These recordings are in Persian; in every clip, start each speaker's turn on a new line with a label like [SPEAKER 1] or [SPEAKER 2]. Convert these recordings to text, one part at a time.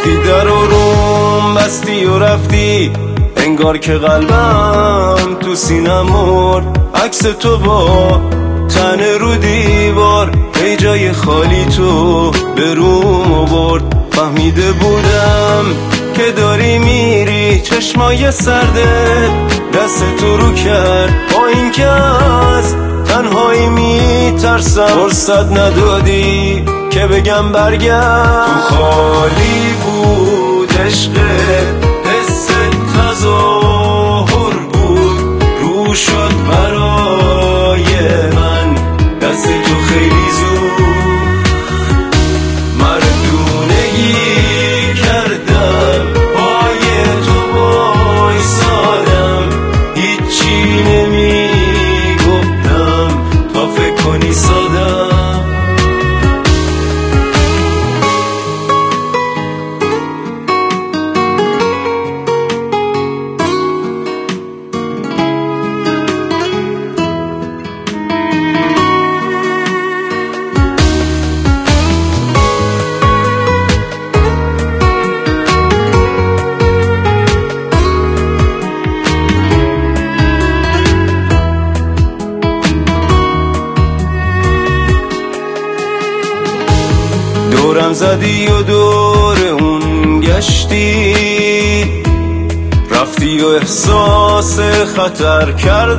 [SPEAKER 1] وقتی در و روم بستی و رفتی، انگار که قلبم تو سینم مرد. عکس تو با تنه رو دیوار، ای جای خالی تو به روم آورد. فهمیده بودم که داری میری، چشمای سرده دست تو رو کرد. با این که از تنهایی میترسم، فرصت ندادی که بگم برگرد. تو خالی بود عشقت، حس تظاهر بود، رو شد برای من دست تو خیلی زود. مردونگی کردم، پای تو بایستادم، هیچی نمی گفتم تا فکر کنی سادم. دورم زدی و دور اون گشتی، رفتی و احساس خطر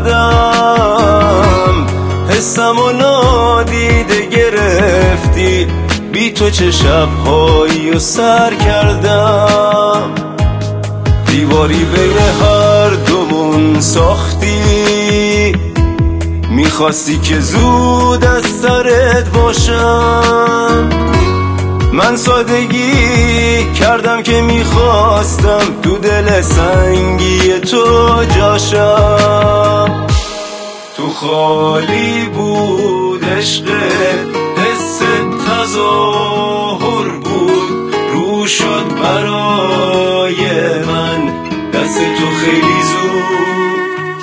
[SPEAKER 1] کردم. حسم و نادیده گرفتی، بی تو چه شبهایی و سر کردم. دیواری بین هر دومون ساختی، میخواستی که زود از سرت باشم. من سادگی کردم که میخواستم تو دل سنگی تو جاشم. تو خالی بود عشقت، حس تظاهر بود، رو شد برای من دست تو خیلی زود.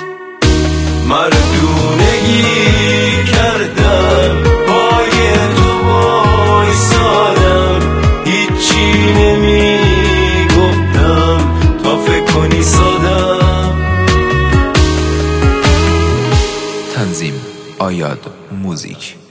[SPEAKER 1] مردونگی کردم، پای تو بایستادم، هیچی نمی گفتم تا فکر کنی سادم.
[SPEAKER 2] تنظیم آیاد موزیک.